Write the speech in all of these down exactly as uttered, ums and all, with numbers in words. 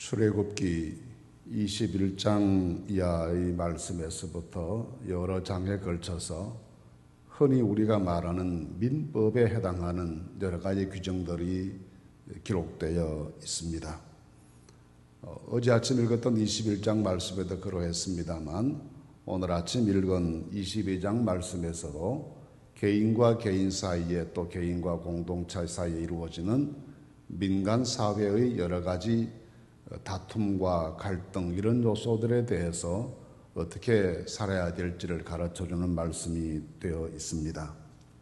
출애굽기 이십일 장 이하의 말씀에서부터 여러 장에 걸쳐서 흔히 우리가 말하는 민법에 해당하는 여러 가지 규정들이 기록되어 있습니다. 어제 아침 읽었던 이십일 장 말씀에도 그러했습니다만 오늘 아침 읽은 이십이 장 말씀에서도 개인과 개인 사이에 또 개인과 공동체 사이에 이루어지는 민간 사회의 여러 가지 다툼과 갈등 이런 요소들에 대해서 어떻게 살아야 될지를 가르쳐주는 말씀이 되어 있습니다.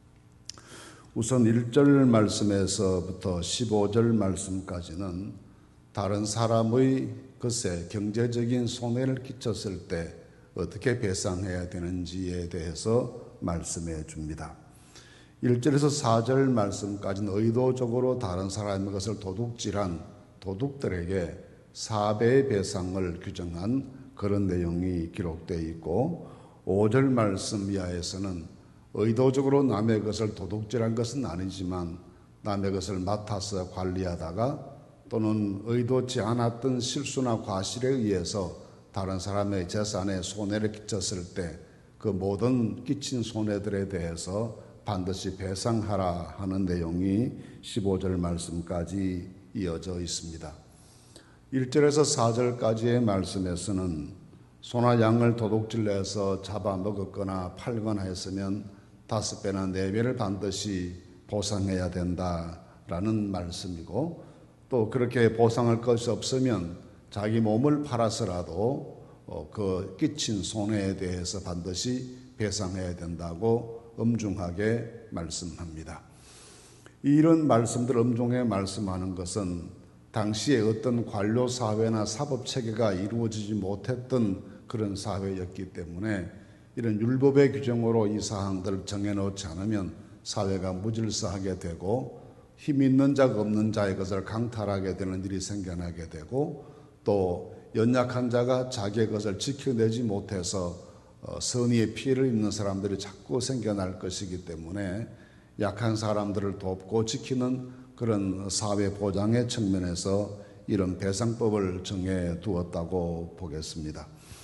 우선 일 절 말씀에서부터 십오 절 말씀까지는 다른 사람의 글쎄 경제적인 손해를 끼쳤을 때 어떻게 배상해야 되는지에 대해서 말씀해 줍니다. 일 절에서 사 절 말씀까지는 의도적으로 다른 사람의 것을 도둑질한 도둑들에게 사 배의 배상을 규정한 그런 내용이 기록되어 있고, 오 절 말씀 이하에서는 의도적으로 남의 것을 도둑질한 것은 아니지만 남의 것을 맡아서 관리하다가 또는 의도치 않았던 실수나 과실에 의해서 다른 사람의 재산에 손해를 끼쳤을 때 그 모든 끼친 손해들에 대해서 반드시 배상하라 하는 내용이 십오 절 말씀까지 이어져 있습니다. 일 절에서 사 절까지의 말씀에서는 소나 양을 도둑질해서 잡아먹었거나 팔거나 했으면 다섯 배나 네 배를 반드시 보상해야 된다라는 말씀이고, 또 그렇게 보상할 것이 없으면 자기 몸을 팔아서라도 그 끼친 손해에 대해서 반드시 배상해야 된다고 엄중하게 말씀합니다. 이런 말씀들 엄중하게 말씀하는 것은 당시에 어떤 관료 사회나 사법 체계가 이루어지지 못했던 그런 사회였기 때문에 이런 율법의 규정으로 이 사항들을 정해놓지 않으면 사회가 무질서하게 되고 힘 있는 자가 없는 자의 것을 강탈하게 되는 일이 생겨나게 되고, 또 연약한 자가 자기의 것을 지켜내지 못해서 선의의 피해를 입는 사람들이 자꾸 생겨날 것이기 때문에 약한 사람들을 돕고 지키는 그런 사회 보장의 측면에서 이런 배상법을 정해 두었다고 보겠습니다.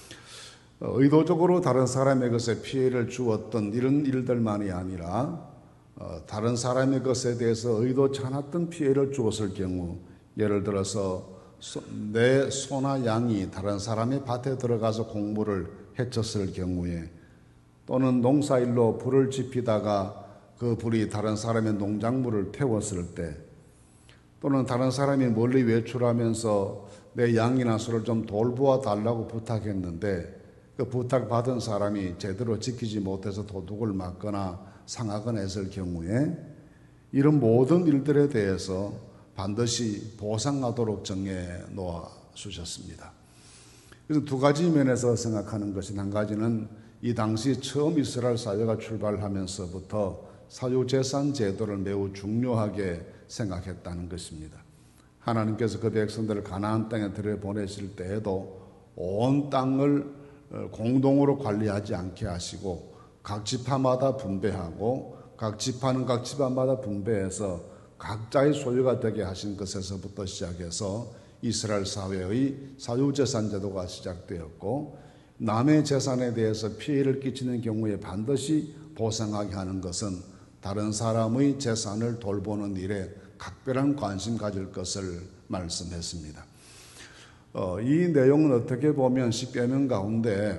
의도적으로 다른 사람의 것에 피해를 주었던 이런 일들만이 아니라 다른 사람의 것에 대해서 의도치 않았던 피해를 주었을 경우, 예를 들어서 내 소나 양이 다른 사람의 밭에 들어가서 곡물을 해쳤을 경우에, 또는 농사일로 불을 지피다가 그 불이 다른 사람의 농작물을 태웠을 때, 또는 다른 사람이 멀리 외출하면서 내 양이나 소를 좀 돌보아 달라고 부탁했는데 그 부탁받은 사람이 제대로 지키지 못해서 도둑을 맞거나 상하거나 했을 경우에 이런 모든 일들에 대해서 반드시 보상하도록 정해 놓아 주셨습니다. 그래서 두 가지 면에서 생각하는 것이, 한 가지는 이 당시 처음 이스라엘 사회가 출발하면서부터 사유재산 제도를 매우 중요하게 생각했다는 것입니다. 하나님께서 그 백성들을 가나안 땅에 들여보내실 때에도 온 땅을 공동으로 관리하지 않게 하시고 각 지파마다 분배하고 각 지파는 각 지파마다 분배해서 각자의 소유가 되게 하신 것에서부터 시작해서 이스라엘 사회의 사유재산 제도가 시작되었고, 남의 재산에 대해서 피해를 끼치는 경우에 반드시 보상하게 하는 것은 다른 사람의 재산을 돌보는 일에 각별한 관심 가질 것을 말씀했습니다. 어, 이 내용은 어떻게 보면 십계명 가운데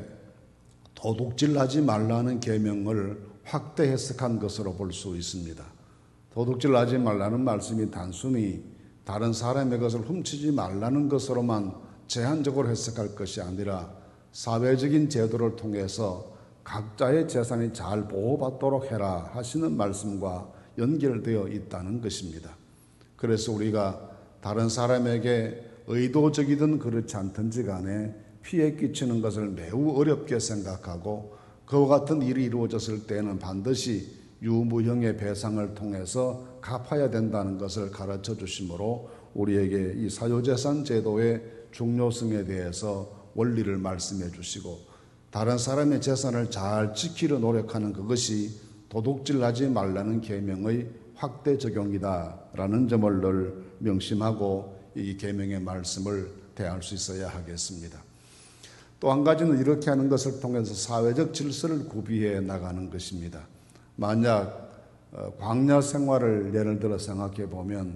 도둑질하지 말라는 계명을 확대 해석한 것으로 볼 수 있습니다. 도둑질하지 말라는 말씀이 단순히 다른 사람의 것을 훔치지 말라는 것으로만 제한적으로 해석할 것이 아니라 사회적인 제도를 통해서 각자의 재산이 잘 보호받도록 해라 하시는 말씀과 연결되어 있다는 것입니다. 그래서 우리가 다른 사람에게 의도적이든 그렇지 않든지 간에 피해 끼치는 것을 매우 어렵게 생각하고 그와 같은 일이 이루어졌을 때에는 반드시 유무형의 배상을 통해서 갚아야 된다는 것을 가르쳐 주심으로 우리에게 이 사유재산 제도의 중요성에 대해서 원리를 말씀해 주시고, 다른 사람의 재산을 잘 지키려 노력하는 그것이 도둑질하지 말라는 계명의 확대 적용이다라는 점을 늘 명심하고 이 계명의 말씀을 대할 수 있어야 하겠습니다. 또 한 가지는 이렇게 하는 것을 통해서 사회적 질서를 구비해 나가는 것입니다. 만약 광야 생활을 예를 들어 생각해 보면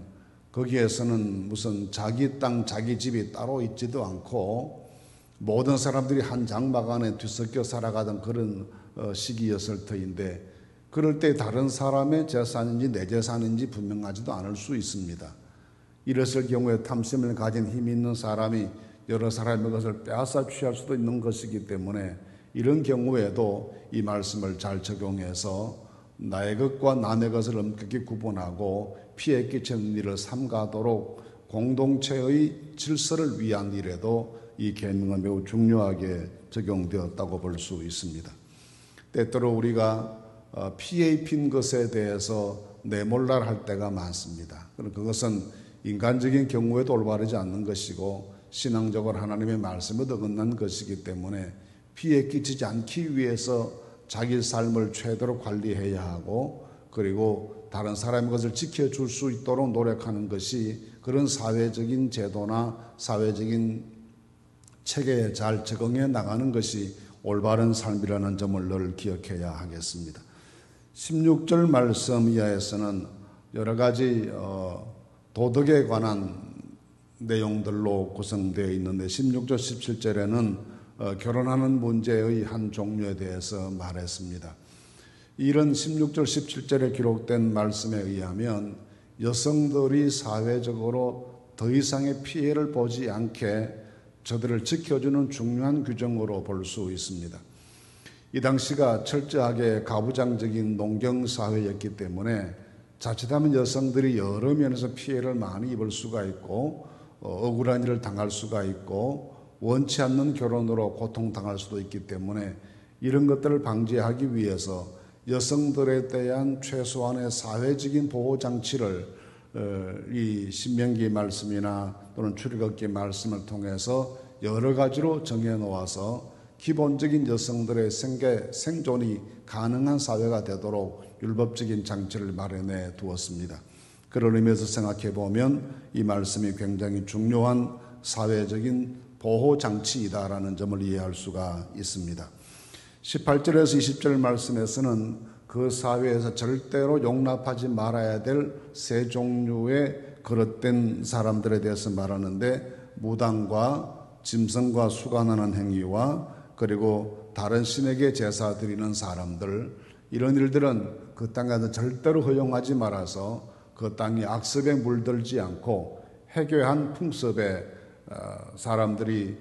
거기에서는 무슨 자기 땅, 자기 집이 따로 있지도 않고 모든 사람들이 한 장막 안에 뒤섞여 살아가던 그런 시기였을 터인데, 그럴 때 다른 사람의 재산인지 내 재산인지 분명하지도 않을 수 있습니다. 이랬을 경우에 탐심을 가진 힘 있는 사람이 여러 사람의 것을 빼앗아 취할 수도 있는 것이기 때문에 이런 경우에도 이 말씀을 잘 적용해서 나의 것과 남의 것을 엄격히 구분하고 피해 끼치는 일을 삼가도록 공동체의 질서를 위한 일에도 이 계명은 매우 중요하게 적용되었다고 볼 수 있습니다. 때때로 우리가 피해 입힌 것에 대해서 내몰랄 할 때가 많습니다. 그것은 인간적인 경우에도 올바르지 않는 것이고 신앙적으로 하나님의 말씀에 어긋난 것이기 때문에 피해 끼치지 않기 위해서 자기 삶을 최대로 관리해야 하고, 그리고 다른 사람의 것을 지켜줄 수 있도록 노력하는 것이 그런 사회적인 제도나 사회적인 체계에 잘 적응해 나가는 것이 올바른 삶이라는 점을 늘 기억해야 하겠습니다. 십육 절 말씀 이하에서는 여러 가지 어, 도덕에 관한 내용들로 구성되어 있는데, 십육 절 십칠 절에는 어, 결혼하는 문제의 한 종류에 대해서 말했습니다. 이런 십육 절 십칠 절에 기록된 말씀에 의하면 여성들이 사회적으로 더 이상의 피해를 보지 않게 저들을 지켜주는 중요한 규정으로 볼 수 있습니다. 이 당시가 철저하게 가부장적인 농경사회였기 때문에 자칫하면 여성들이 여러 면에서 피해를 많이 입을 수가 있고 어, 억울한 일을 당할 수가 있고 원치 않는 결혼으로 고통당할 수도 있기 때문에 이런 것들을 방지하기 위해서 여성들에 대한 최소한의 사회적인 보호장치를 어, 이 신명기 말씀이나 또는 출애굽기 말씀을 통해서 여러 가지로 정해놓아서 기본적인 여성들의 생계, 생존이 가능한 사회가 되도록 율법적인 장치를 마련해 두었습니다. 그런 의미에서 생각해 보면 이 말씀이 굉장히 중요한 사회적인 보호장치이다라는 점을 이해할 수가 있습니다. 십팔 절에서 이십 절 말씀에서는 그 사회에서 절대로 용납하지 말아야 될 세 종류의 거릇된 사람들에 대해서 말하는데, 무당과 짐승과 수간하는 행위와 그리고 다른 신에게 제사 드리는 사람들, 이런 일들은 그 땅에서 절대로 허용하지 말아서 그 땅이 악습에 물들지 않고 해괴한 풍습에 사람들이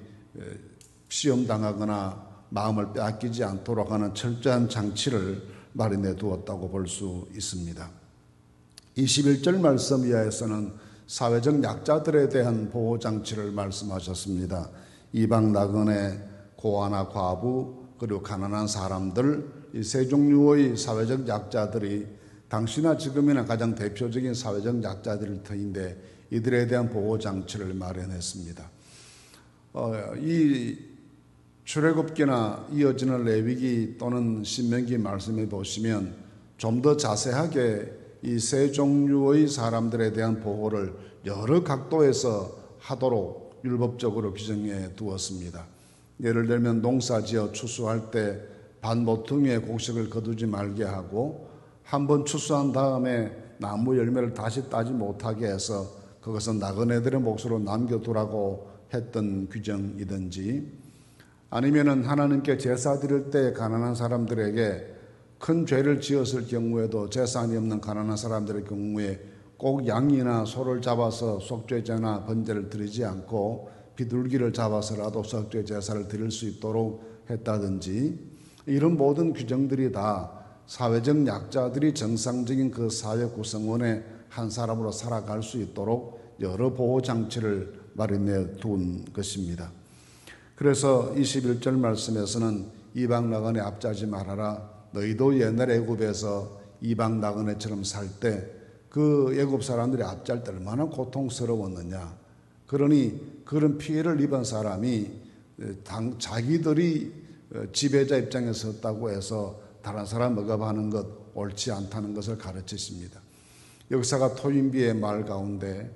시험당하거나 마음을 빼앗기지 않도록 하는 철저한 장치를 마련해 두었다고 볼 수 있습니다. 이십일 절 말씀 이하에서는 사회적 약자들에 대한 보호장치를 말씀하셨습니다. 이방 나그네, 고아나 과부, 그리고 가난한 사람들, 이 세 종류의 사회적 약자들이 당시나 지금이나 가장 대표적인 사회적 약자들일 터인데 이들에 대한 보호장치를 마련했습니다. 어, 이 출애굽기나 이어지는 레위기 또는 신명기 말씀에 보시면 좀 더 자세하게 이 세 종류의 사람들에 대한 보호를 여러 각도에서 하도록 율법적으로 규정해 두었습니다. 예를 들면 농사지어 추수할 때 반모퉁이에 곡식을 거두지 말게 하고, 한번 추수한 다음에 나무 열매를 다시 따지 못하게 해서 그것은 나그네들의 몫으로 남겨두라고 했던 규정이든지, 아니면은 하나님께 제사 드릴 때 가난한 사람들에게 큰 죄를 지었을 경우에도 재산이 없는 가난한 사람들의 경우에 꼭 양이나 소를 잡아서 속죄제나 번제를 드리지 않고 비둘기를 잡아서라도 속죄 제사를 드릴 수 있도록 했다든지, 이런 모든 규정들이 다 사회적 약자들이 정상적인 그 사회 구성원의 한 사람으로 살아갈 수 있도록 여러 보호장치를 마련해 둔 것입니다. 그래서 이십일 절 말씀에서는 이방 나그네 앞자지 말아라. 너희도 옛날 애굽에서 이방 나그네처럼 살 때 그 애굽 사람들이 앞잘 때 얼마나 고통스러웠느냐. 그러니 그런 피해를 입은 사람이 당, 자기들이 지배자 입장에 섰다고 해서 다른 사람 억압하는 것 옳지 않다는 것을 가르치십니다. 역사가 토인비의 말 가운데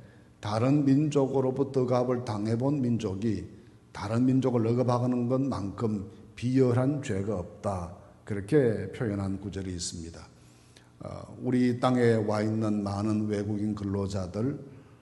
다른 민족으로부터 억압을 당해본 민족이 다른 민족을 억압하는 것만큼 비열한 죄가 없다. 그렇게 표현한 구절이 있습니다. 우리 땅에 와 있는 많은 외국인 근로자들,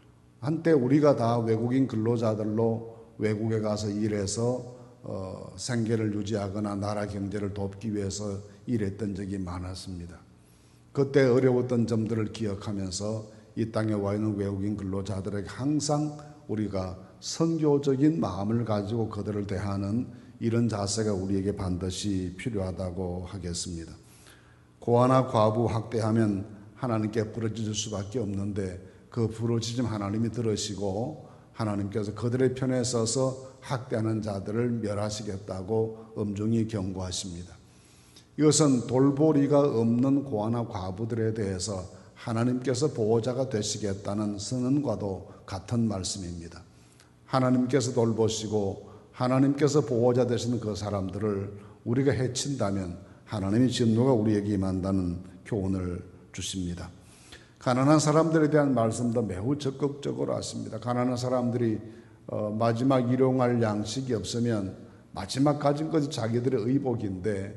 한때 우리가 다 외국인 근로자들로 외국에 가서 일해서 어, 생계를 유지하거나 나라 경제를 돕기 위해서 일했던 적이 많았습니다. 그때 어려웠던 점들을 기억하면서 이 땅에 와 있는 외국인 근로자들에게 항상 우리가 선교적인 마음을 가지고 그들을 대하는 이런 자세가 우리에게 반드시 필요하다고 하겠습니다. 고아나 과부 학대하면 하나님께 부르짖을 수밖에 없는데 그 부르짖음 하나님이 들으시고 하나님께서 그들의 편에 서서 학대하는 자들을 멸하시겠다고 엄중히 경고하십니다. 이것은 돌보리가 없는 고아나 과부들에 대해서 하나님께서 보호자가 되시겠다는 선언과도 같은 말씀입니다. 하나님께서 돌보시고 하나님께서 보호자 되시는 그 사람들을 우리가 해친다면 하나님의 진노가 우리에게 임한다는 교훈을 주십니다. 가난한 사람들에 대한 말씀도 매우 적극적으로 하십니다. 가난한 사람들이 어, 마지막 일용할 양식이 없으면 마지막 가진 것이 자기들의 의복인데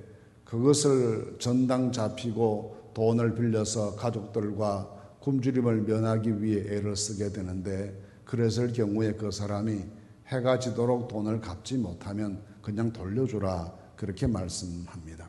그것을 전당 잡히고 돈을 빌려서 가족들과 굶주림을 면하기 위해 애를 쓰게 되는데 그랬을 경우에 그 사람이 해가 지도록 돈을 갚지 못하면 그냥 돌려주라 그렇게 말씀합니다.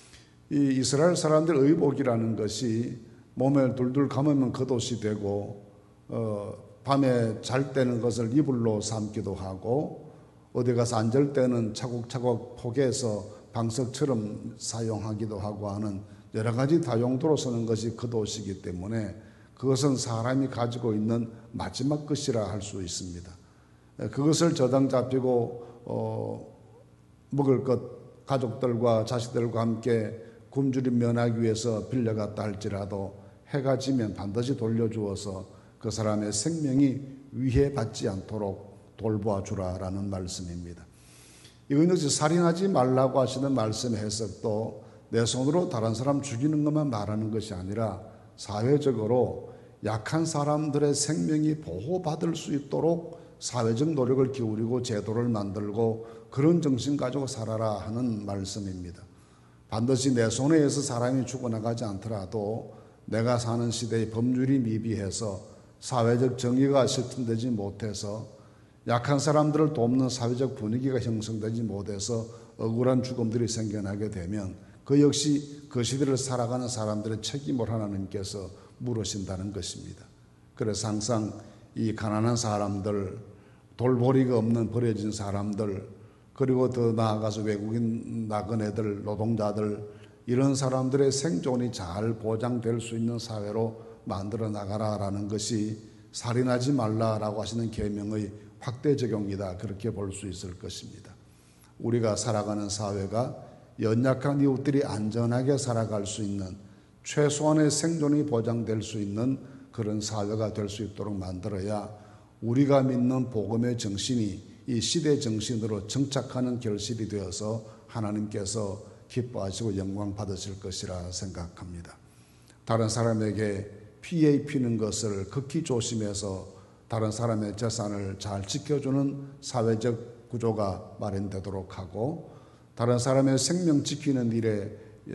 이 이스라엘 사람들 의복이라는 것이 몸에 둘둘 감으면 겉옷이 되고 어, 밤에 잘 때는 것을 이불로 삼기도 하고 어디 가서 앉을 때는 차곡차곡 포개서 방석처럼 사용하기도 하고 하는 여러 가지 다용도로 쓰는 것이 겉옷이기 때문에 그것은 사람이 가지고 있는 마지막 것이라 할 수 있습니다. 그것을 저당 잡히고 어, 먹을 것 가족들과 자식들과 함께 굶주림 면하기 위해서 빌려갔다 할지라도 해가 지면 반드시 돌려주어서 그 사람의 생명이 위해받지 않도록 돌보아 주라라는 말씀입니다. 이건 역시 살인하지 말라고 하시는 말씀의 해석도 내 손으로 다른 사람 죽이는 것만 말하는 것이 아니라 사회적으로 약한 사람들의 생명이 보호받을 수 있도록 사회적 노력을 기울이고 제도를 만들고 그런 정신 가지고 살아라 하는 말씀입니다. 반드시 내 손에 의해서 사람이 죽어나가지 않더라도 내가 사는 시대의 법률이 미비해서 사회적 정의가 실천되지 못해서 약한 사람들을 돕는 사회적 분위기가 형성되지 못해서 억울한 죽음들이 생겨나게 되면 그 역시 그 시대를 살아가는 사람들의 책임을 하나님께서 물으신다는 것입니다. 그래서 항상 이 가난한 사람들, 돌보리가 없는 버려진 사람들, 그리고 더 나아가서 외국인 나그네들, 노동자들 이런 사람들의 생존이 잘 보장될 수 있는 사회로 만들어 나가라라는 것이 살인하지 말라라고 하시는 계명의 확대 적용이다 그렇게 볼 수 있을 것입니다. 우리가 살아가는 사회가 연약한 이웃들이 안전하게 살아갈 수 있는 최소한의 생존이 보장될 수 있는 그런 사회가 될 수 있도록 만들어야 우리가 믿는 복음의 정신이 이 시대 정신으로 정착하는 결실이 되어서 하나님께서 기뻐하시고 영광 받으실 것이라 생각합니다. 다른 사람에게 피해 입히는 것을 극히 조심해서 다른 사람의 재산을 잘 지켜주는 사회적 구조가 마련되도록 하고 다른 사람의 생명 지키는 일에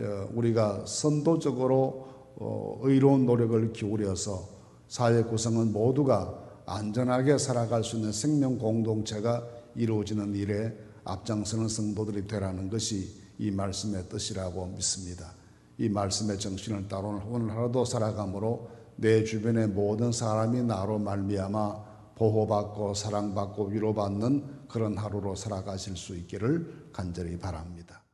우리가 선도적으로 의로운 노력을 기울여서 사회 구성은 모두가 안전하게 살아갈 수 있는 생명 공동체가 이루어지는 일에 앞장서는 성도들이 되라는 것이 이 말씀의 뜻이라고 믿습니다. 이 말씀의 정신을 따로 오늘 하루도 살아가므로 내 주변의 모든 사람이 나로 말미암아 보호받고 사랑받고 위로받는 그런 하루로 살아가실 수 있기를 간절히 바랍니다.